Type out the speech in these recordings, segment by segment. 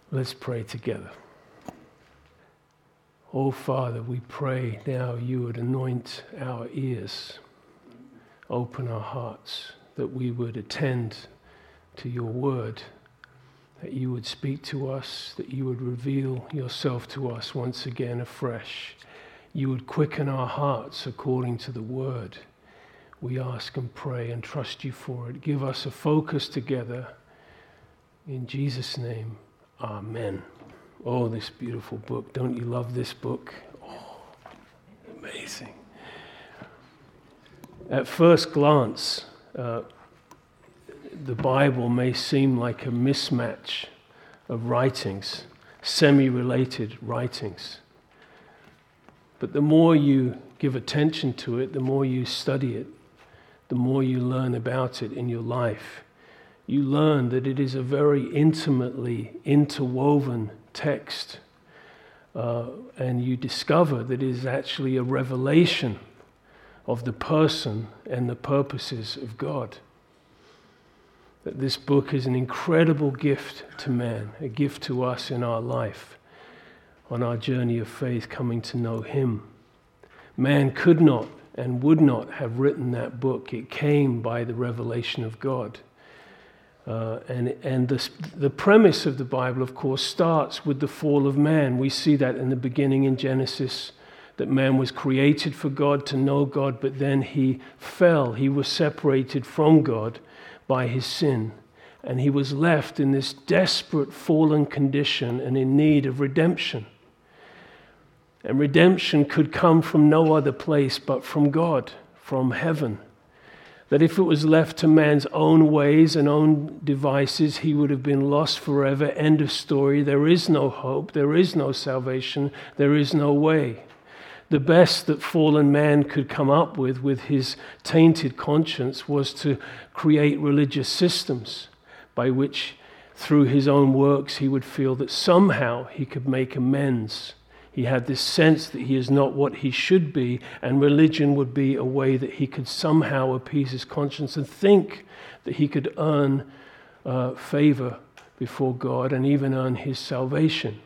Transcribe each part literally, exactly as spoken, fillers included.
Let's pray together. Oh, Father, we pray now you would anoint our ears, open our hearts, that we would attend to your word, that you would speak to us, that you would reveal yourself to us once again afresh. You would quicken our hearts according to the word. We ask and pray and trust you for it. Give us a focus together. In Jesus' name, amen. Oh, this beautiful book. Don't you love this book? Oh, amazing. At first glance, uh, the Bible may seem like a mismatch of writings, semi-related writings. But the more you give attention to it, the more you study it, the more you learn about it in your life, you learn that it is a very intimately interwoven text. Uh, and you discover that it is actually a revelation of the person and the purposes of God. That this book is an incredible gift to man, a gift to us in our life, on our journey of faith, coming to know Him. Man could not and would not have written that book. It came by the revelation of God. Uh, and and the, the premise of the Bible, of course, starts with the fall of man. We see that in the beginning in Genesis, that man was created for God, to know God, but then he fell. He was separated from God by his sin. And he was left in this desperate fallen condition and in need of redemption. And redemption could come from no other place but from God, from heaven. That if it was left to man's own ways and own devices, he would have been lost forever. End of story. There is no hope. There is no salvation. There is no way. The best that fallen man could come up with, with his tainted conscience, was to create religious systems by which, through his own works, he would feel that somehow he could make amends. He had this sense that he is not what he should be, and religion would be a way that he could somehow appease his conscience and think that he could earn uh, favor before God and even earn his salvation.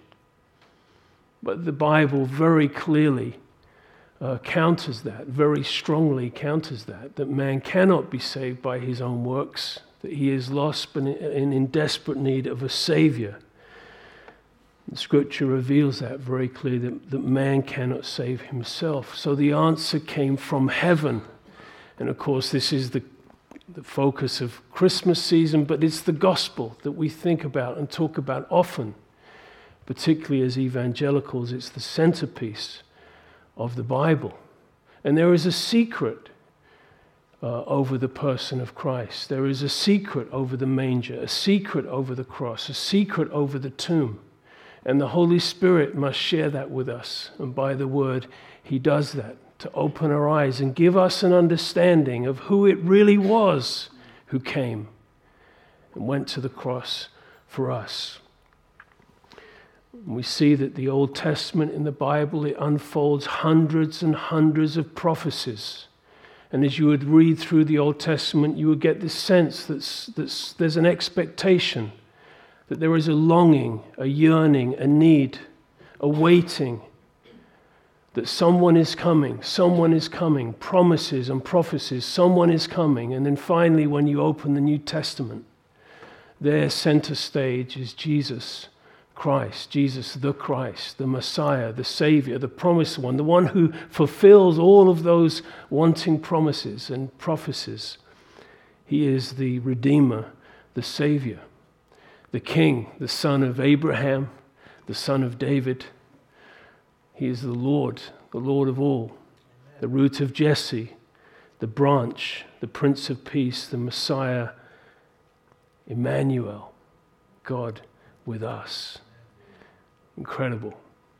But the Bible very clearly uh, counters that, very strongly counters that, that man cannot be saved by his own works, that he is lost but in, in desperate need of a Savior. The Scripture reveals that very clearly, that, that man cannot save himself. So the answer came from heaven. And of course, this is the, the focus of Christmas season, but it's the gospel that we think about and talk about often. Particularly as evangelicals, it's the centerpiece of the Bible. And there is a secret uh, over the person of Christ. There is a secret over the manger, a secret over the cross, a secret over the tomb. And the Holy Spirit must share that with us. And by the word, He does that to open our eyes and give us an understanding of who it really was who came and went to the cross for us. And we see that the Old Testament in the Bible, it unfolds hundreds and hundreds of prophecies. And as you would read through the Old Testament, you would get this sense that that's, there's an expectation, that there is a longing, a yearning, a need, a waiting, that someone is coming, someone is coming, promises and prophecies, someone is coming. And then finally, when you open the New Testament, there center stage is Jesus Christ, Jesus the Christ, the Messiah, the Savior, the promised one, the one who fulfills all of those wanting promises and prophecies. He is the Redeemer, the Savior, the King, the son of Abraham, the son of David. He is the Lord, the Lord of all, the root of Jesse, the branch, the Prince of Peace, the Messiah, Emmanuel, God with us. Incredible.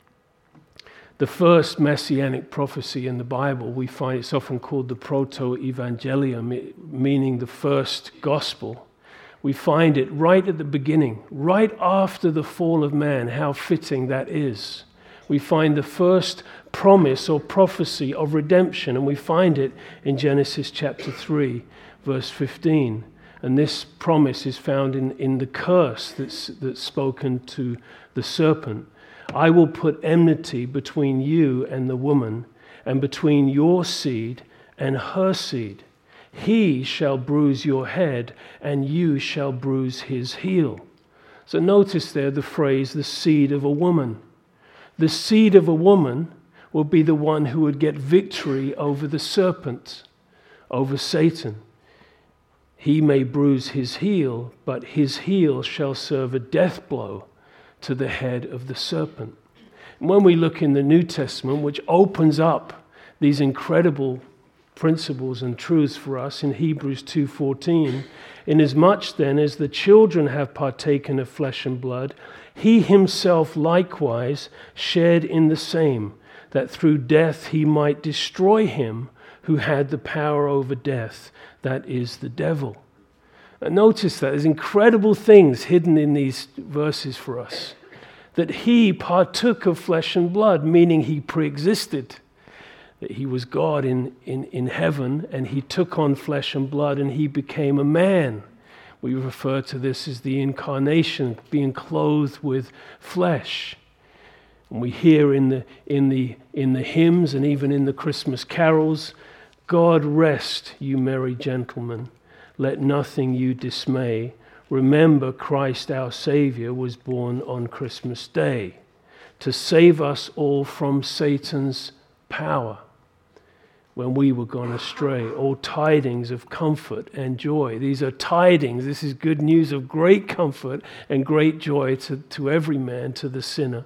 The first messianic prophecy in the Bible, we find it's often called the proto-evangelium, meaning the first gospel. We find it right at the beginning, right after the fall of man. How fitting that is. We find the first promise or prophecy of redemption, and we find it in Genesis chapter three, verse fifteen. And this promise is found in, in the curse that's, that's spoken to the serpent. I will put enmity between you and the woman, and between your seed and her seed. He shall bruise your head, and you shall bruise his heel. So notice there the phrase, the seed of a woman. The seed of a woman will be the one who would get victory over the serpent, over Satan. He may bruise his heel, but his heel shall serve a death blow to the head of the serpent. And when we look in the New Testament, which opens up these incredible principles and truths for us in Hebrews two fourteen, inasmuch then as the children have partaken of flesh and blood, he himself likewise shared in the same, that through death he might destroy him who had the power over death, that is the devil. And notice that there's incredible things hidden in these verses for us. That he partook of flesh and blood, meaning he pre-existed. That he was God in, in, in heaven, and he took on flesh and blood, and he became a man. We refer to this as the incarnation, being clothed with flesh. And we hear in the, in the, in the hymns and even in the Christmas carols, God rest, you merry gentlemen, let nothing you dismay. Remember Christ our Savior was born on Christmas Day to save us all from Satan's power when we were gone astray. All tidings of comfort and joy. These are tidings. This is good news of great comfort and great joy to, to every man, to the sinner.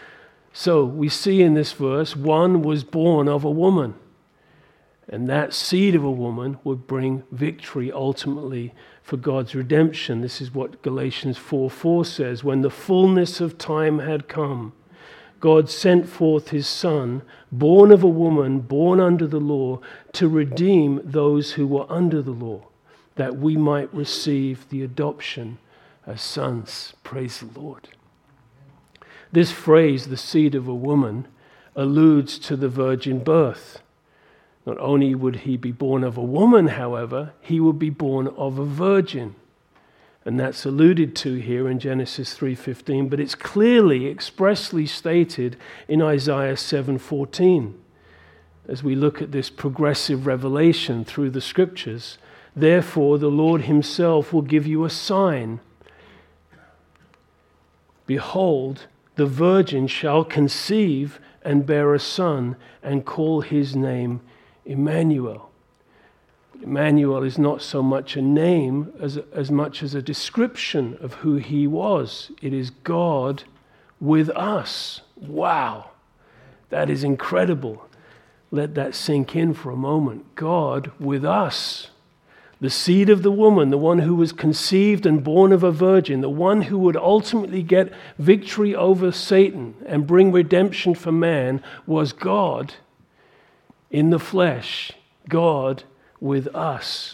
So we see in this verse, one was born of a woman. And that seed of a woman would bring victory ultimately for God's redemption. This is what Galatians four four says. When the fullness of time had come, God sent forth his Son, born of a woman, born under the law, to redeem those who were under the law, that we might receive the adoption as sons. Praise the Lord. This phrase, the seed of a woman, alludes to the virgin birth. Not only would he be born of a woman, however, he would be born of a virgin. And that's alluded to here in Genesis three fifteen, but it's clearly, expressly stated in Isaiah seven fourteen. As we look at this progressive revelation through the scriptures, therefore the Lord himself will give you a sign. Behold, the virgin shall conceive and bear a son, and call his name Emmanuel. Emmanuel is not so much a name as, as much as a description of who he was. It is God with us. Wow, that is incredible. Let that sink in for a moment. God with us. The seed of the woman, the one who was conceived and born of a virgin, the one who would ultimately get victory over Satan and bring redemption for man, was God in the flesh, God with us.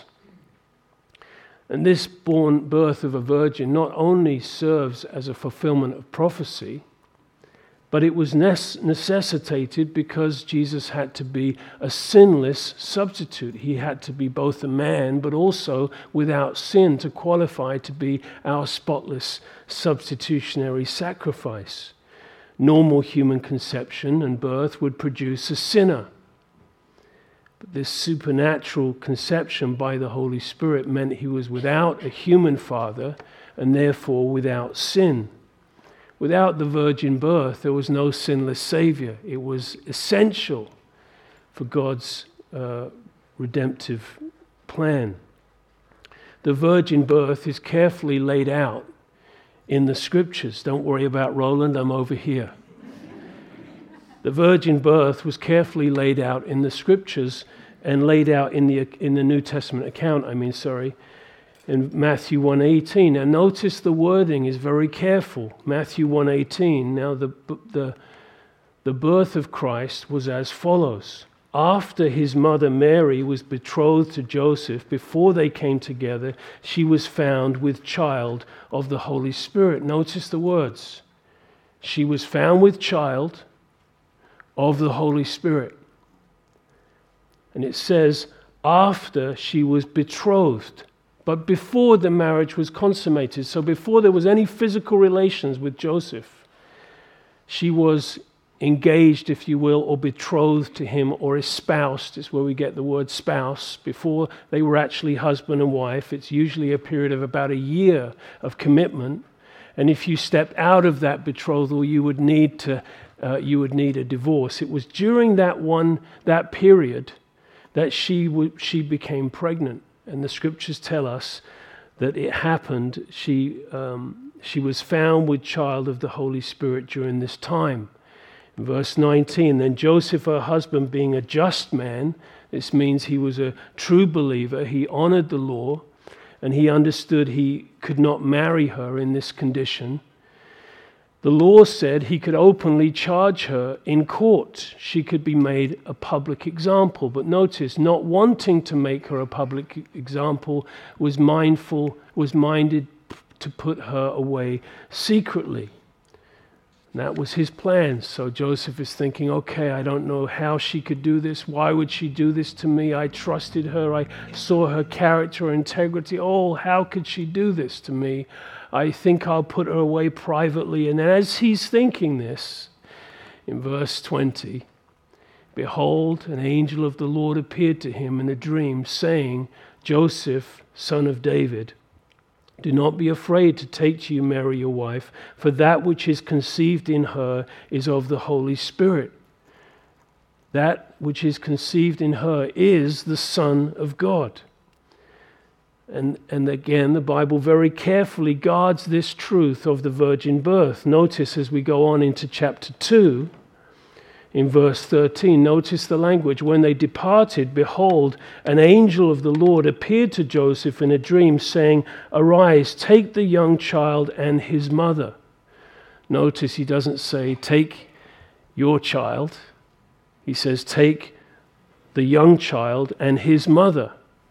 And this born birth of a virgin not only serves as a fulfillment of prophecy, but it was necessitated because Jesus had to be a sinless substitute. He had to be both a man, but also without sin to qualify to be our spotless substitutionary sacrifice. Normal human conception and birth would produce a sinner. But this supernatural conception by the Holy Spirit meant he was without a human father and therefore without sin. Without the virgin birth, there was no sinless Savior. It was essential for God's uh, redemptive plan. The virgin birth is carefully laid out in the scriptures. Don't worry about Roland, I'm over here. The virgin birth was carefully laid out in the scriptures and laid out in the in the New Testament account, I mean, sorry, in Matthew one eighteen. Now notice the wording is very careful. Matthew one eighteen. Now the the the birth of Christ was as follows. After his mother Mary was betrothed to Joseph, before they came together, she was found with child of the Holy Spirit. Notice the words. She was found with child of the Holy Spirit. And it says, after she was betrothed but before the marriage was consummated. So before there was any physical relations with Joseph, she was engaged, if you will, or betrothed to him, or espoused. It's where we get the word spouse. Before they were actually husband and wife, it's usually a period of about a year of commitment. And if you stepped out of that betrothal, you would need to, uh, you would need a divorce. It was during that one, that period, that she w- she became pregnant, and the scriptures tell us that it happened. She um, she was found with child of the Holy Spirit during this time. In verse nineteen, then Joseph, her husband, being a just man, this means he was a true believer, he honored the law, and he understood he could not marry her in this condition. The law said he could openly charge her in court. She could be made a public example. But notice, not wanting to make her a public example, was mindful, was minded to put her away secretly. And that was his plan. So Joseph is thinking, okay, I don't know how she could do this. Why would she do this to me? I trusted her. I saw her character, integrity. Oh, how could she do this to me? I think I'll put her away privately. And as he's thinking this, in verse twenty, behold, an angel of the Lord appeared to him in a dream, saying, Joseph, son of David, do not be afraid to take to you Mary your wife, for that which is conceived in her is of the Holy Spirit. That which is conceived in her is the Son of God. And, and again, the Bible very carefully guards this truth of the virgin birth. Notice as we go on into chapter two, in verse thirteen, notice the language. When they departed, behold, an angel of the Lord appeared to Joseph in a dream, saying, arise, take the young child and his mother. Notice he doesn't say, take your child. He says, take the young child and his mother.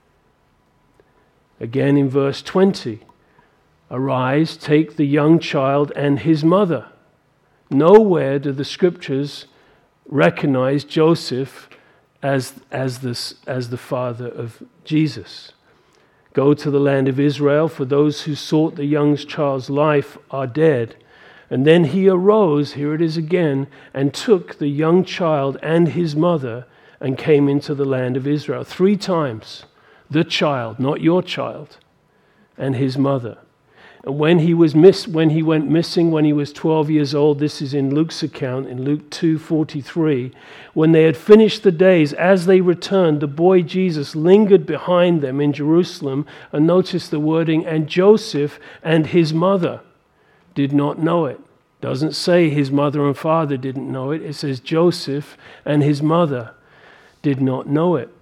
Again in verse twenty, arise, take the young child and his mother. Nowhere do the scriptures recognize Joseph as, as, this, as the father of Jesus. Go to the land of Israel, for those who sought the young child's life are dead. And then he arose, here it is again, and took the young child and his mother and came into the land of Israel. Three times. The child, not your child, and his mother. And when he was miss, when he went missing, when he was twelve years old, this is in Luke's account, in Luke two forty-three, when they had finished the days, as they returned, the boy Jesus lingered behind them in Jerusalem, and notice the wording, and Joseph and his mother did not know it. Doesn't say his mother and father didn't know it. It says Joseph and his mother did not know it.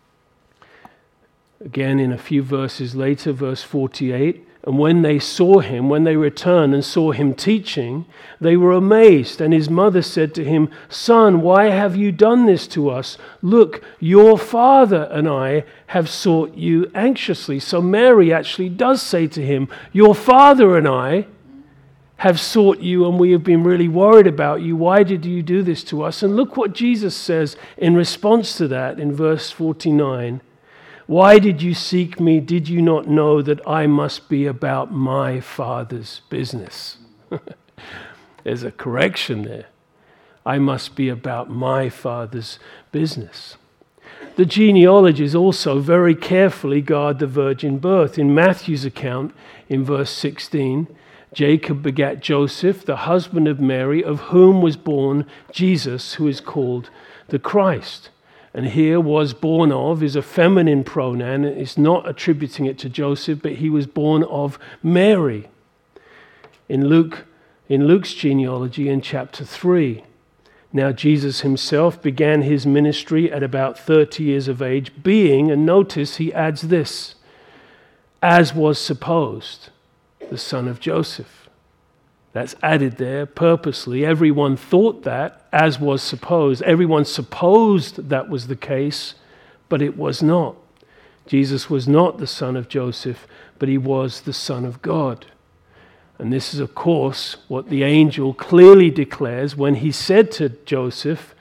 Again, in a few verses later, verse forty-eight, and when they saw him, when they returned and saw him teaching, they were amazed. And his mother said to him, son, why have you done this to us? Look, your father and I have sought you anxiously. So Mary actually does say to him, your father and I have sought you, and we have been really worried about you. Why did you do this to us? And look what Jesus says in response to that in verse forty-nine. Why did you seek me? Did you not know that I must be about my Father's business? There's a correction there. I must be about my Father's business. The genealogies also very carefully guard the virgin birth. In Matthew's account, in verse sixteen, Jacob begat Joseph, the husband of Mary, of whom was born Jesus, who is called the Christ. And here was born of is a feminine pronoun. It's not attributing it to Joseph, but he was born of Mary. In Luke, in Luke's genealogy in chapter three. Now Jesus himself began his ministry at about thirty years of age, being, and notice he adds this, as was supposed, the son of Joseph. That's added there purposely. Everyone thought that, as was supposed. Everyone supposed that was the case, but it was not. Jesus was not the son of Joseph, but he was the Son of God. And this is, of course, what the angel clearly declares when he said to Joseph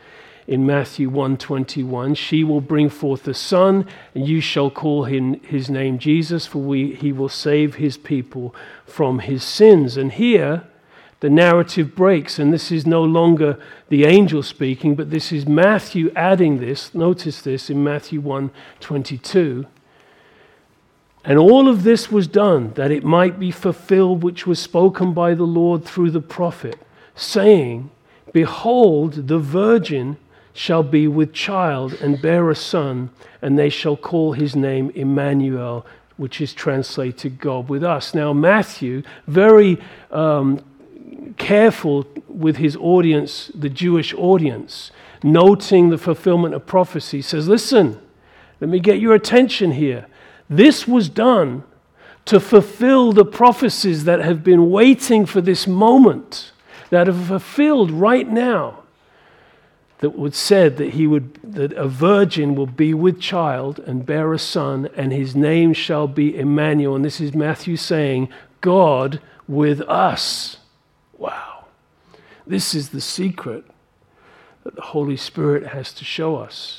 in Matthew one twenty-one, she will bring forth a son, and you shall call him his name Jesus, for we, he will save his people from his sins. And here, the narrative breaks, and this is no longer the angel speaking, but this is Matthew adding this. Notice this in Matthew one twenty-two. And all of this was done that it might be fulfilled which was spoken by the Lord through the prophet, saying, Behold, the virgin shall be with child and bear a son, and they shall call his name Emmanuel, which is translated God with us. Now Matthew, very um, careful with his audience, the Jewish audience, noting the fulfillment of prophecy, says, listen, let me get your attention here. This was done to fulfill the prophecies that have been waiting for this moment, that are fulfilled right now, that would said that he would, that a virgin will be with child and bear a son, and his name shall be Emmanuel. And this is Matthew saying, God with us. Wow. This is the secret that the Holy Spirit has to show us.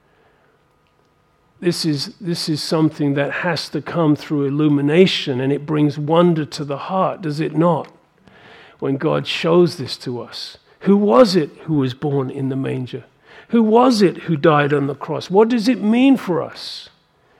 This is, this is something that has to come through illumination, and it brings wonder to the heart, does it not? When God shows this to us. Who was it who was born in the manger? Who was it who died on the cross? What does it mean for us?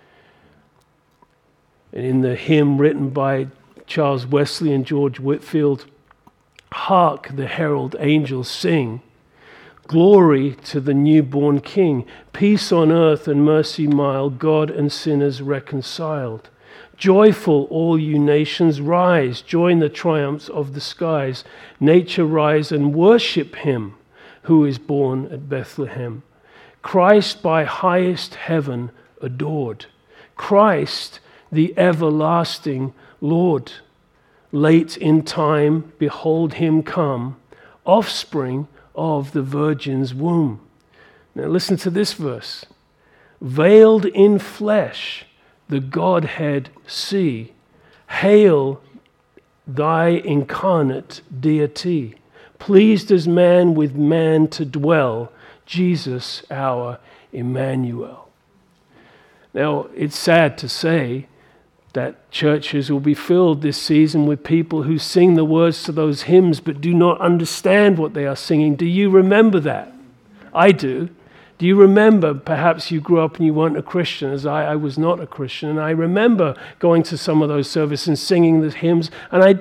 And in the hymn written by Charles Wesley and George Whitefield, hark the herald angels sing, glory to the newborn King, peace on earth and mercy mild, God and sinners reconciled. Joyful all you nations rise, join the triumphs of the skies. Nature rise and worship him who is born at Bethlehem. Christ by highest heaven adored. Christ the everlasting Lord. Late in time, behold him come, offspring of the Virgin's womb. Now listen to this verse. Veiled in flesh, the Godhead see. Hail thy incarnate deity. Pleased as man with man to dwell, Jesus our Emmanuel. Now, it's sad to say that churches will be filled this season with people who sing the words to those hymns but do not understand what they are singing. Do you remember that? I do. Do you remember, perhaps you grew up and you weren't a Christian, as I, I was not a Christian, and I remember going to some of those services and singing the hymns, and I,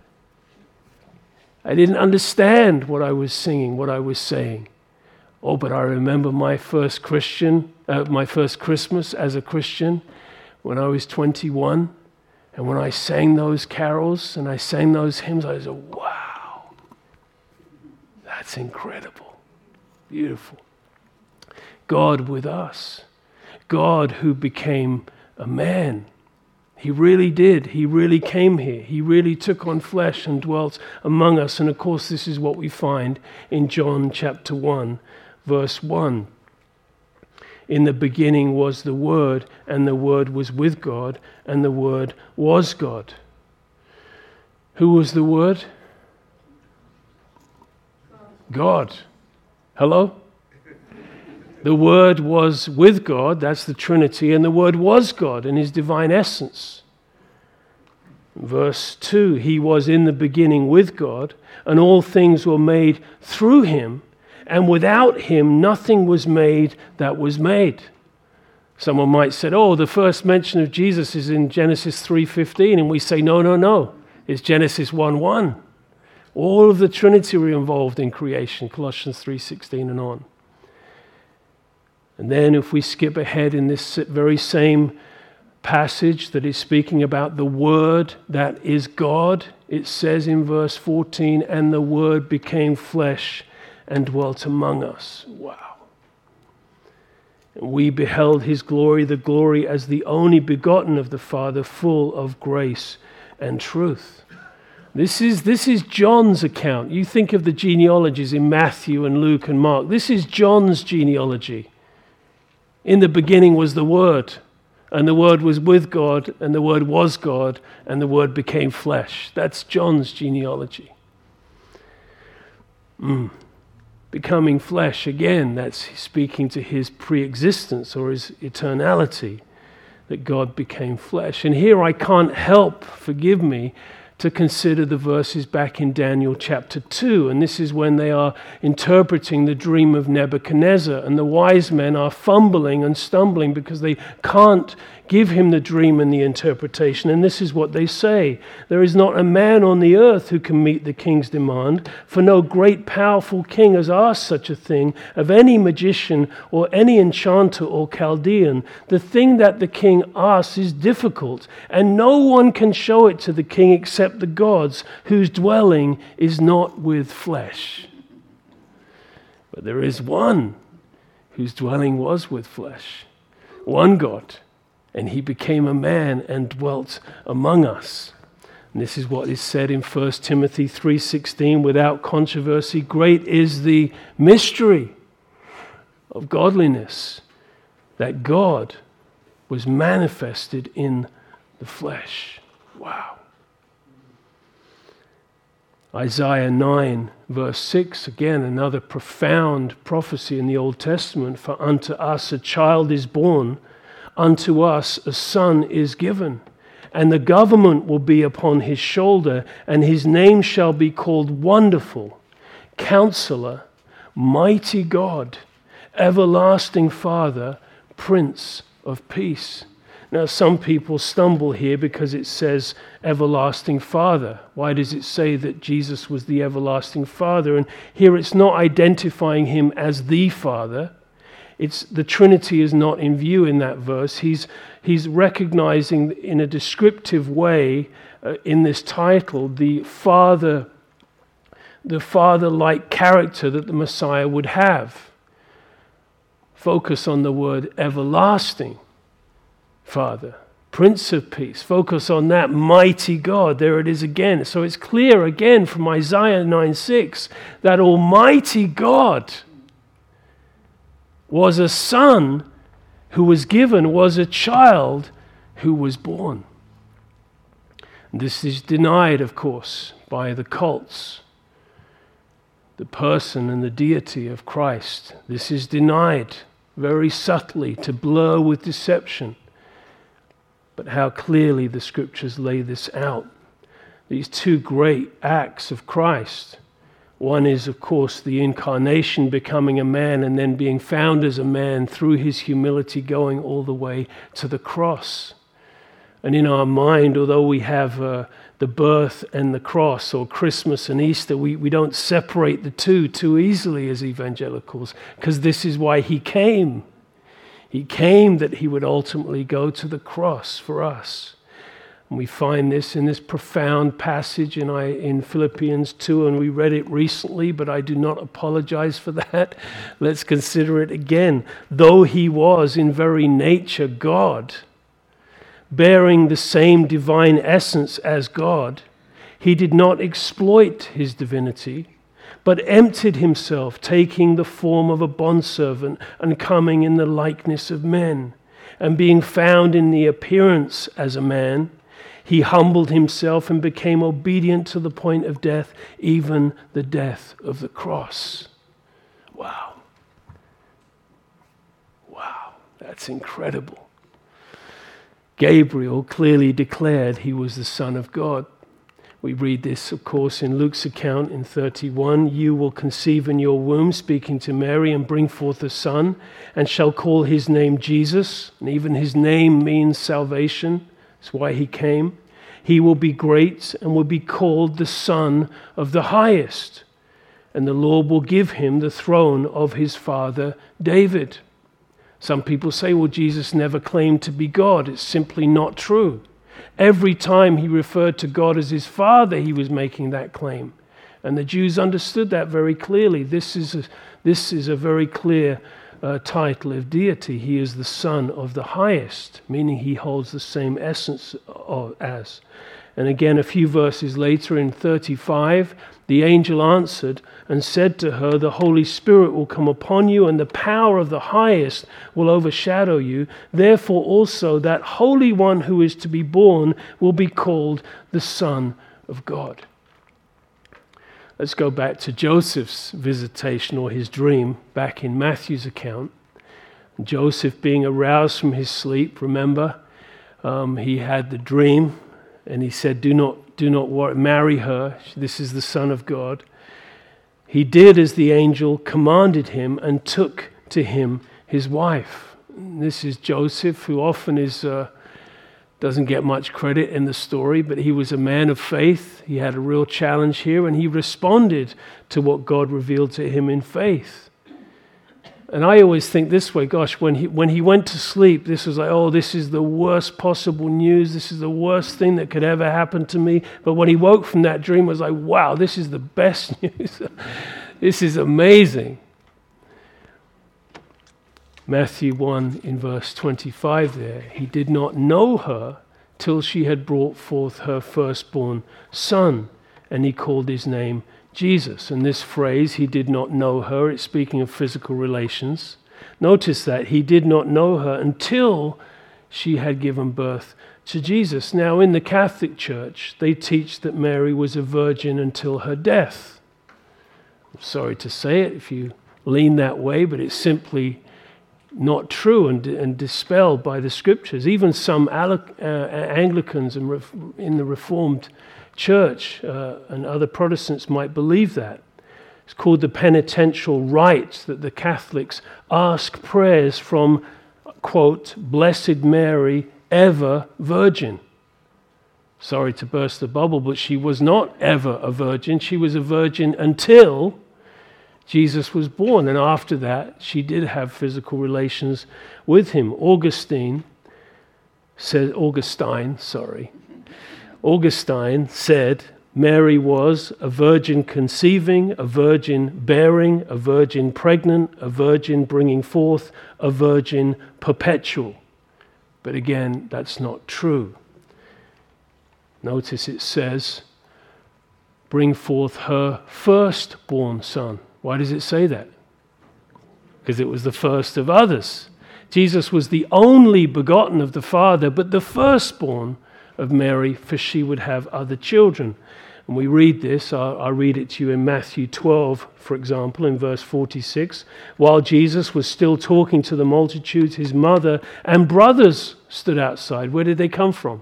I didn't understand what I was singing, what I was saying. Oh, but I remember my first Christian, uh, my first Christmas as a Christian when I was twenty-one, and when I sang those carols and I sang those hymns, I said, wow, that's incredible, beautiful. God with us. God who became a man. He really did. He really came here. He really took on flesh and dwelt among us. And of course, this is what we find in John chapter one, verse one. In the beginning was the Word, and the Word was with God, and the Word was God. Who was the Word? God. Hello? The Word was with God, that's the Trinity, and the Word was God in his divine essence. Verse two, he was in the beginning with God, and all things were made through him, and without him nothing was made that was made. Someone might say, oh, the first mention of Jesus is in Genesis three fifteen, and we say, no, no, no, it's Genesis one one. All of the Trinity were involved in creation, Colossians three sixteen and on. And then if we skip ahead in this very same passage that is speaking about the Word that is God, it says in verse fourteen, and the Word became flesh and dwelt among us. Wow. And we beheld his glory, the glory as the only begotten of the Father, full of grace and truth. This is, this is John's account. You think of the genealogies in Matthew and Luke and Mark. This is John's genealogy. In the beginning was the Word, and the Word was with God, and the Word was God, and the Word became flesh. That's John's genealogy. Mm. becoming flesh. Again, that's speaking to his pre-existence or his eternality, that God became flesh. And here I can't help, forgive me, to consider the verses back in Daniel chapter two. And this is when they are interpreting the dream of Nebuchadnezzar. And the wise men are fumbling and stumbling because they can't give him the dream and the interpretation. And this is what they say: there is not a man on the earth who can meet the king's demand, for no great powerful king has asked such a thing of any magician or any enchanter or Chaldean. The thing that the king asks is difficult, and no one can show it to the king except the gods, whose dwelling is not with flesh. But there is one whose dwelling was with flesh, one God, and he became a man and dwelt among us. And this is what is said in First Timothy three sixteen, without controversy, great is the mystery of godliness, that God was manifested in the flesh. Wow. Isaiah nine verse six, again another profound prophecy in the Old Testament. For unto us a child is born, unto us a son is given, and the government will be upon his shoulder, and his name shall be called Wonderful, Counselor, Mighty God, Everlasting Father, Prince of Peace. Now, some people stumble here because it says Everlasting Father. Why does it say that Jesus was the Everlasting Father? And here it's not identifying him as the Father. It's the Trinity is not in view in that verse. He's he's recognizing in a descriptive way uh, in this title the Father, the Father-like character that the Messiah would have. Focus on the word everlasting Father, Prince of Peace. Focus on that mighty God. There it is again. So it's clear again from Isaiah nine six that Almighty God was a son who was given, was a child who was born. And this is denied, of course, by the cults. The person and the deity of Christ. This is denied very subtly to blur with deception. But how clearly the scriptures lay this out. These two great acts of Christ. One is, of course, the incarnation, becoming a man and then being found as a man through his humility, going all the way to the cross. And in our mind, although we have uh, the birth and the cross, or Christmas and Easter, we, we don't separate the two too easily as evangelicals, because this is why he came. He came that he would ultimately go to the cross for us. And we find this in this profound passage in, I, in Philippians two, and we read it recently, but I do not apologize for that. Let's consider it again. Though he was in very nature God, bearing the same divine essence as God, he did not exploit his divinity, but emptied himself, taking the form of a bondservant and coming in the likeness of men. And being found in the appearance as a man, he humbled himself and became obedient to the point of death, even the death of the cross. Wow. Wow, that's incredible. Gabriel clearly declared he was the Son of God. We read this, of course, in Luke's account in thirty-one. You will conceive in your womb, speaking to Mary, and bring forth a son, and shall call his name Jesus. And even his name means salvation. That's why he came. He will be great and will be called the Son of the Highest. And the Lord will give him the throne of his father David. Some people say, well, Jesus never claimed to be God. It's simply not true. Every time he referred to God as his Father, he was making that claim. And the Jews understood that very clearly. This is a, this is a very clear uh, title of deity. He is the Son of the Highest, meaning he holds the same essence of, as. And again, a few verses later in thirty-five, the angel answered and said to her, the Holy Spirit will come upon you, and the power of the Highest will overshadow you. Therefore also that Holy One who is to be born will be called the Son of God. Let's go back to Joseph's visitation or his dream back in Matthew's account. Joseph being aroused from his sleep, remember, um, he had the dream and he said, do not, do not worry, marry her. This is the Son of God. He did as the angel commanded him and took to him his wife. And this is Joseph, who often is uh, doesn't get much credit in the story, but he was a man of faith. He had a real challenge here, and he responded to what God revealed to him in faith. And I always think this way, gosh, when he when he went to sleep, this was like, oh, this is the worst possible news. This is the worst thing that could ever happen to me. But when he woke from that dream, it was like, wow, this is the best news. This is amazing. Matthew one in verse twenty-five there, he did not know her till she had brought forth her firstborn son, and he called his name Jesus. And this phrase, he did not know her, it's speaking of physical relations. Notice that he did not know her until she had given birth to Jesus. Now in the Catholic Church, they teach that Mary was a virgin until her death. I'm sorry to say it if you lean that way, but it's simply not true and, and dispelled by the scriptures. Even some uh, Anglicans and ref, in the Reformed Church uh, and other Protestants might believe that. It's called the penitential rite, that the Catholics ask prayers from, quote, Blessed Mary, ever virgin. Sorry to burst the bubble, but she was not ever a virgin. She was a virgin until Jesus was born, and after that, she did have physical relations with him. Augustine said, Augustine, sorry, Augustine said, Mary was a virgin conceiving, a virgin bearing, a virgin pregnant, a virgin bringing forth, a virgin perpetual. But again, that's not true. Notice it says, bring forth her firstborn son. Why does it say that? Because it was the first of others. Jesus was the only begotten of the Father, but the firstborn of Mary, for she would have other children. And we read this, I'll, I'll read it to you in Matthew twelve, for example, in verse forty-six. While Jesus was still talking to the multitudes, his mother and brothers stood outside. Where did they come from?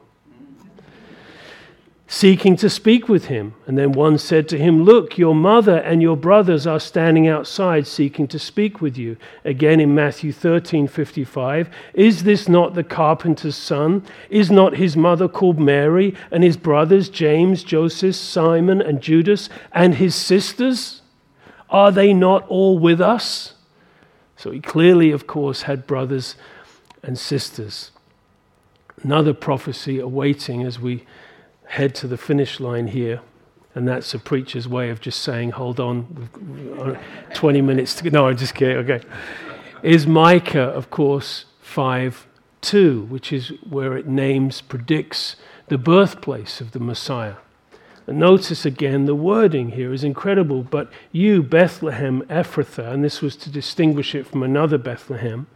Seeking to speak with him. And then one said to him, look, your mother and your brothers are standing outside seeking to speak with you. Again in Matthew thirteen fifty-five, is this not the carpenter's son? Is not his mother called Mary, and his brothers James, Joseph, Simon, and Judas, and his sisters? Are they not all with us? So he clearly, of course, had brothers and sisters. Another prophecy awaiting as we head to the finish line here, and that's a preacher's way of just saying, hold on, we've twenty minutes to go. No, I'm just kidding, okay. Is Micah, of course, five two, which is where it names, predicts the birthplace of the Messiah. And notice again, the wording here is incredible, but you, Bethlehem Ephrathah, and this was to distinguish it from another Bethlehem,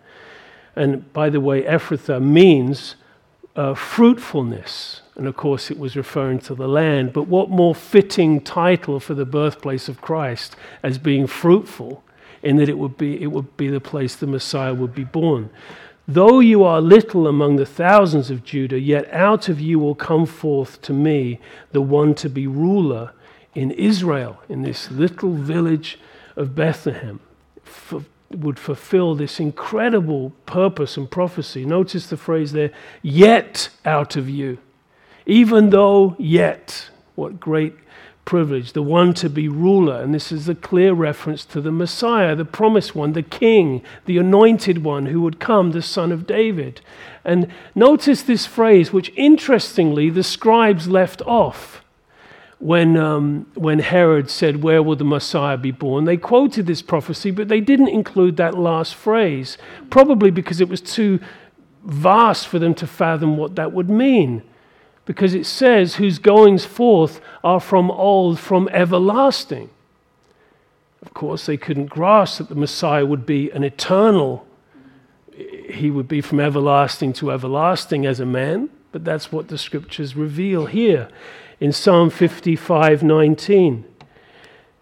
and by the way, Ephrathah means uh, fruitfulness. And of course, it was referring to the land. But what more fitting title for the birthplace of Christ as being fruitful, in that it would be it would be the place the Messiah would be born. Though you are little among the thousands of Judah, yet out of you will come forth to me the one to be ruler in Israel, in this little village of Bethlehem. For, would fulfill this incredible purpose and prophecy. Notice the phrase there, yet out of you. Even though yet, what great privilege, the one to be ruler. And this is a clear reference to the Messiah, the promised one, the king, the anointed one who would come, the son of David. And notice this phrase, which interestingly the scribes left off when, um, when Herod said, where will the Messiah be born? They quoted this prophecy, but they didn't include that last phrase, probably because it was too vast for them to fathom what that would mean. Because it says, whose goings forth are from old, from everlasting. Of course, they couldn't grasp that the Messiah would be an eternal, he would be from everlasting to everlasting as a man, but that's what the scriptures reveal here in Psalm fifty-five nineteen.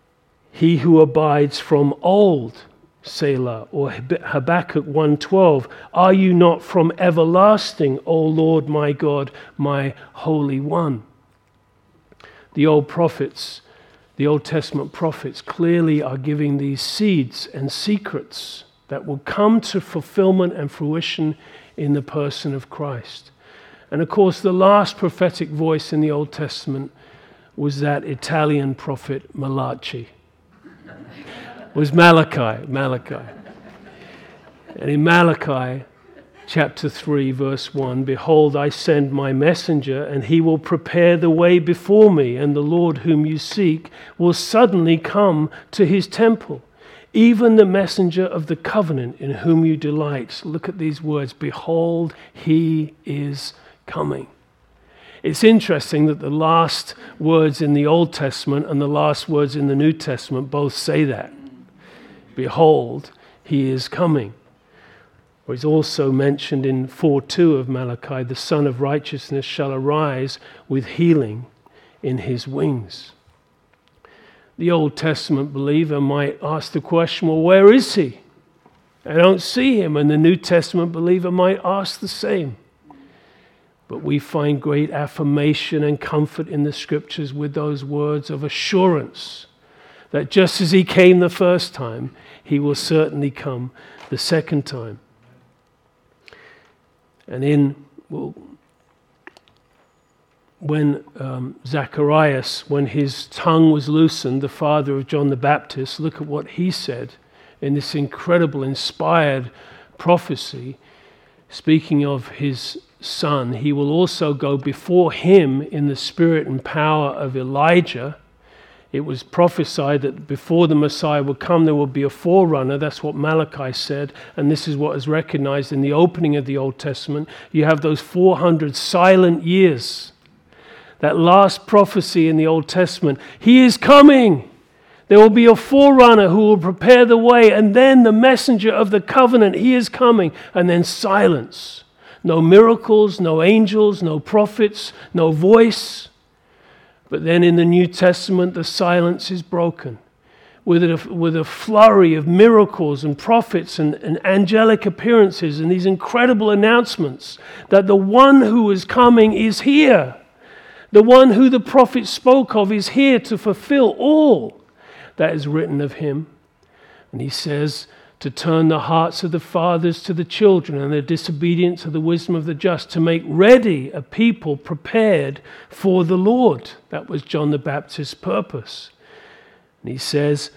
He who abides from old, Selah, or Habakkuk one twelve, are you not from everlasting, O Lord my God, my Holy One? The old prophets, the Old Testament prophets clearly are giving these seeds and secrets that will come to fulfillment and fruition in the person of Christ. And of course, the last prophetic voice in the Old Testament was that Italian prophet Malachi. Was Malachi, Malachi. And in Malachi chapter three, verse one, behold, I send my messenger, and he will prepare the way before me, and the Lord whom you seek will suddenly come to his temple. Even the messenger of the covenant in whom you delight. Look at these words. Behold, he is coming. It's interesting that the last words in the Old Testament and the last words in the New Testament both say that. Behold, he is coming. Or it's also mentioned in four two of Malachi, the Son of Righteousness shall arise with healing in his wings. The Old Testament believer might ask the question, well, where is he? I don't see him. And the New Testament believer might ask the same. But we find great affirmation and comfort in the Scriptures with those words of assurance that just as he came the first time, he will certainly come the second time. And in, well, when um, Zacharias, when his tongue was loosened, the father of John the Baptist, look at what he said in this incredible, inspired prophecy, speaking of his son. He will also go before him in the spirit and power of Elijah. It was prophesied that before the Messiah would come, there would be a forerunner. That's what Malachi said. And this is what is recognized in the opening of the Old Testament. You have those four hundred silent years. That last prophecy in the Old Testament. He is coming. There will be a forerunner who will prepare the way. And then the messenger of the covenant, he is coming. And then silence. No miracles, no angels, no prophets, no voice. But then in the New Testament, the silence is broken with a, with a flurry of miracles and prophets and, and angelic appearances and these incredible announcements that the one who is coming is here. The one who the prophet spoke of is here to fulfill all that is written of him. And he says, to turn the hearts of the fathers to the children and the disobedient to the wisdom of the just, to make ready a people prepared for the Lord. That was John the Baptist's purpose. And he says,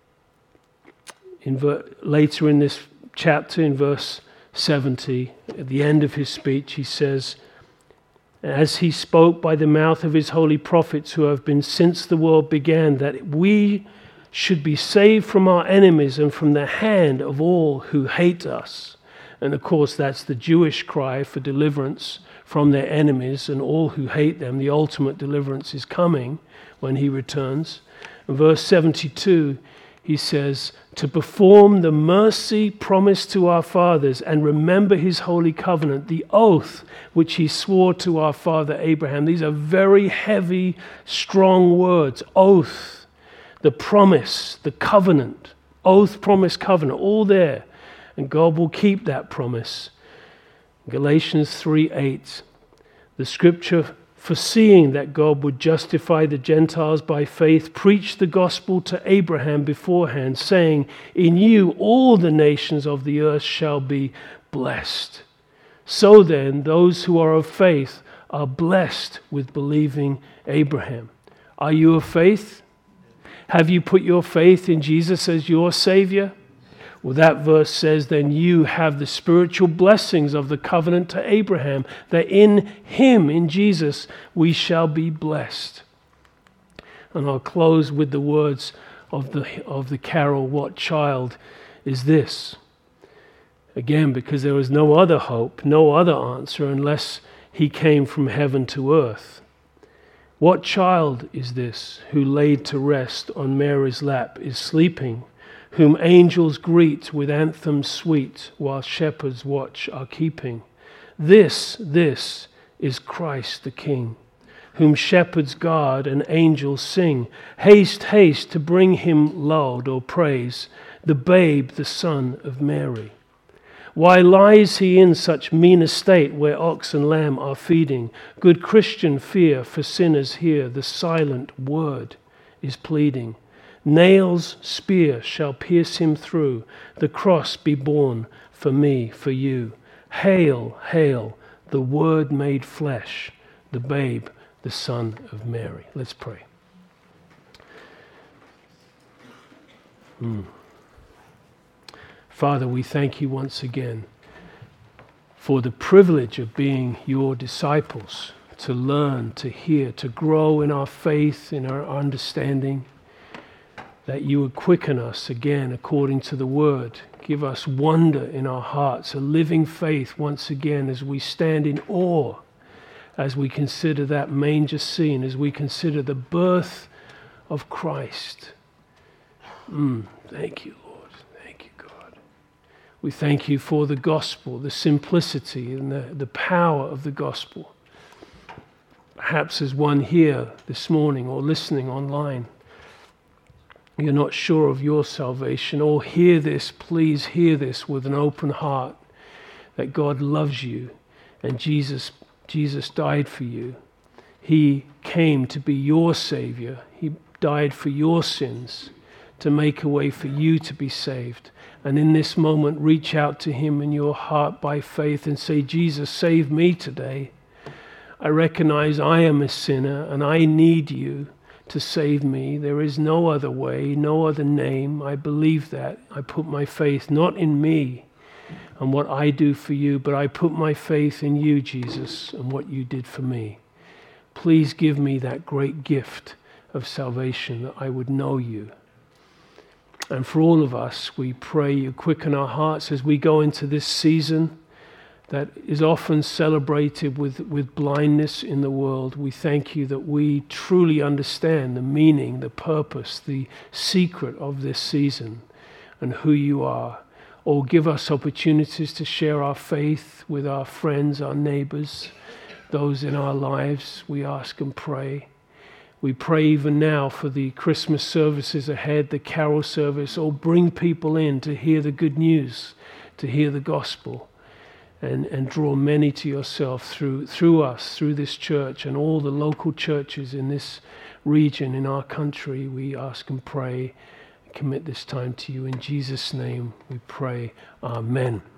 in ver- later in this chapter, in verse seventy, at the end of his speech, he says, as he spoke by the mouth of his holy prophets who have been since the world began, that we should be saved from our enemies and from the hand of all who hate us. And of course, that's the Jewish cry for deliverance from their enemies and all who hate them. The ultimate deliverance is coming when he returns. In verse seventy-two, he says, to perform the mercy promised to our fathers and remember his holy covenant, the oath which he swore to our father Abraham. These are very heavy, strong words. Oath. The promise, the covenant, oath, promise, covenant, all there. And God will keep that promise. Galatians three eight, the scripture foreseeing that God would justify the Gentiles by faith, preached the gospel to Abraham beforehand, saying, in you all the nations of the earth shall be blessed. So then, those who are of faith are blessed with believing Abraham. Are you of faith? Have you put your faith in Jesus as your Savior? Well, that verse says, then you have the spiritual blessings of the covenant to Abraham, that in him, in Jesus, we shall be blessed. And I'll close with the words of the, of the carol, What Child Is This? Again, because there was no other hope, no other answer, unless he came from heaven to earth. What child is this who laid to rest on Mary's lap is sleeping, whom angels greet with anthems sweet while shepherds watch are keeping? This, this is Christ the King, whom shepherds guard and angels sing. Haste, haste to bring him laud or praise, the babe, the Son of Mary. Why lies he in such mean estate where ox and lamb are feeding? Good Christian, fear, for sinners here the silent word is pleading. Nails, spear shall pierce him through, the cross be borne for me, for you. Hail, hail, the Word made flesh, the babe, the Son of Mary. Let's pray. Mm. Father, we thank you once again for the privilege of being your disciples, to learn, to hear, to grow in our faith, in our understanding, that you would quicken us again according to the word. Give us wonder in our hearts, a living faith once again as we stand in awe, as we consider that manger scene, as we consider the birth of Christ. Mm, thank you, Lord. Thank you, God. We thank you for the gospel, the simplicity and the, the power of the gospel. Perhaps as one here this morning or listening online, you're not sure of your salvation, or hear this, please hear this with an open heart, that God loves you and Jesus, Jesus died for you. He came to be your Savior. He died for your sins, to make a way for you to be saved. And in this moment, reach out to him in your heart by faith and say, Jesus, save me today. I recognize I am a sinner and I need you to save me. There is no other way, no other name. I believe that. I put my faith not in me and what I do for you, but I put my faith in you, Jesus, and what you did for me. Please give me that great gift of salvation, that I would know you. And for all of us, we pray you quicken our hearts as we go into this season that is often celebrated with, with blindness in the world. We thank you that we truly understand the meaning, the purpose, the secret of this season and who you are. Or give us opportunities to share our faith with our friends, our neighbors, those in our lives. We ask and pray. We pray even now for the Christmas services ahead, the carol service, or bring people in to hear the good news, to hear the gospel. And, and draw many to yourself through through us, through this church and all the local churches in this region, in our country. We ask and pray and commit this time to you. In Jesus' name we pray. Amen.